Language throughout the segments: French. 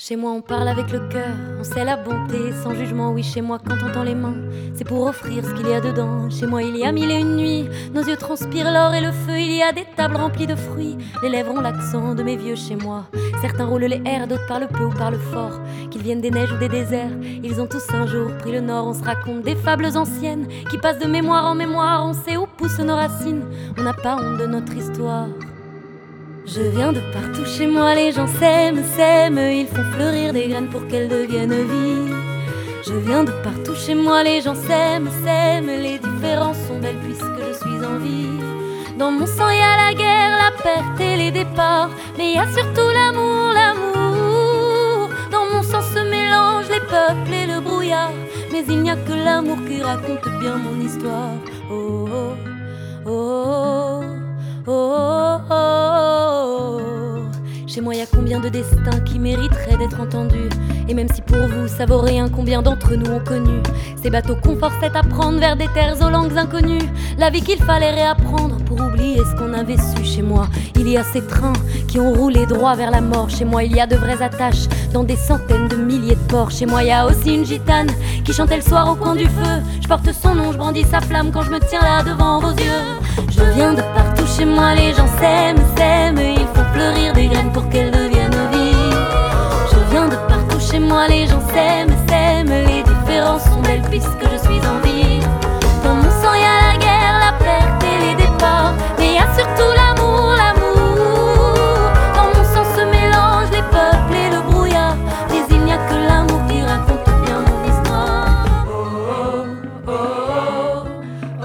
Chez moi on parle avec le cœur, on sait la bonté, sans jugement. Oui, chez moi quand on tend les mains, c'est pour offrir ce qu'il y a dedans. Chez moi il y a mille et une nuits, nos yeux transpirent l'or et le feu. Il y a des tables remplies de fruits, les lèvres ont l'accent de mes vieux chez moi. Certains roulent les airs, d'autres parlent peu ou parlent fort. Qu'ils viennent des neiges ou des déserts, ils ont tous un jour pris le nord. On se raconte des fables anciennes qui passent de mémoire en mémoire. On sait où poussent nos racines, on n'a pas honte de notre histoire. Je viens de partout chez moi, les gens s'aiment, ils font fleurir des graines pour qu'elles deviennent vie. Je viens de partout chez moi, les gens s'aiment, les différences sont belles puisque je suis en vie. Dans mon sang il y a la guerre, la perte et les départs, mais il y a surtout l'amour, l'amour. Dans mon sang se mélangent les peuples et le brouillard, mais il n'y a que l'amour qui raconte bien mon histoire. Oh oh oh oh oh oh oh. Chez moi y a combien de destins qui mériteraient d'être entendus? Et même si pour vous ça vaut rien, combien d'entre nous ont connu ces bateaux qu'on forçait à prendre vers des terres aux langues inconnues? La vie qu'il fallait réapprendre pour oublier ce qu'on avait su. Chez moi il y a ces trains qui ont roulé droit vers la mort. Chez moi il y a de vraies attaches dans des centaines de milliers de ports. Chez moi il y a aussi une gitane qui chantait le soir au coin du feu. Je porte son nom, je brandis sa flamme quand je me tiens là devant vos yeux. Je viens de partout chez moi, les gens s'aiment, ils font fleurir des graines pour qu'elles deviennent vie. Je viens de partout chez moi, les gens s'aiment, les différences sont belles puisque je suis en vie. Dans mon sang il y a la guerre, la perte et les départs, mais il y a surtout l'amour, l'amour. Dans mon sang se mélangent les peuples et le brouillard, mais il n'y a que l'amour qui raconte bien mon histoire. Oh oh oh oh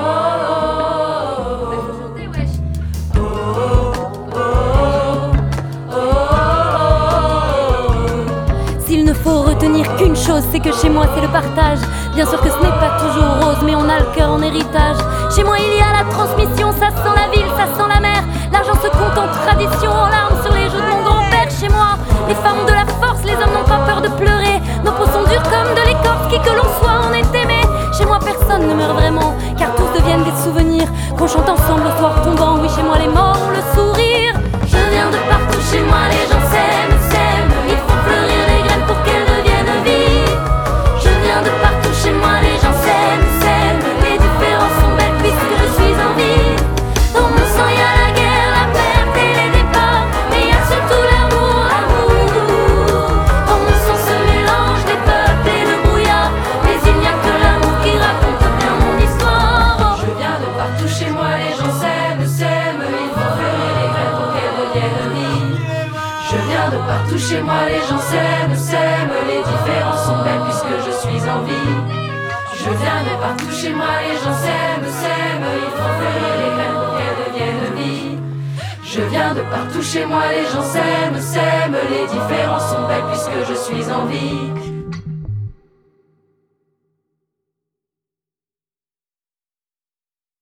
oh. Faut chanter, wesh. Oh oh oh oh oh. S'il ne faut retenir qu'une chose, c'est que chez moi c'est le partage. Bien sûr que ce n'est pas toujours rose, mais on a le cœur en héritage. Chez moi il y a la transmission, ça sent la ville, ça sent la mer. L'argent se compte en tradition, en larmes sur les joues de mon grand-père. Chez moi, les femmes ont de la force, les hommes n'ont pas peur de pleurer. Nos peaux sont dures comme de l'écorce, qui que l'on soit, on est aimé. Chez moi personne ne meurt vraiment, car tous deviennent des souvenirs qu'on chante ensemble au soir tombant. Oui, chez moi les morts ont le sourire. Je viens de partout chez moi, les gens s'aiment, ils font fleurir les graines pour qu'elles deviennent vie. Je viens de partout chez moi, les gens s'aiment, les différences sont belles puisque je suis en vie. Dans mon sang il y a la guerre, la perte et les départs, mais il y a surtout l'amour, l'amour. Dans mon sang se mélangent les peuples et le brouillard, mais il n'y a que l'amour qui raconte bien mon histoire. Je viens de partout chez moi, les gens s'aiment, ils font fleurir les graines pour qu'elles deviennent vie. Je viens de partout chez moi, les gens s'aiment, les différences sont belles puisque je suis en vie. Je viens de partout chez moi, les gens s'aiment, ils font fleurir les graines pour qu'elles deviennent vie. Je viens de partout chez moi, les gens s'aiment, les différences sont belles puisque je suis en vie.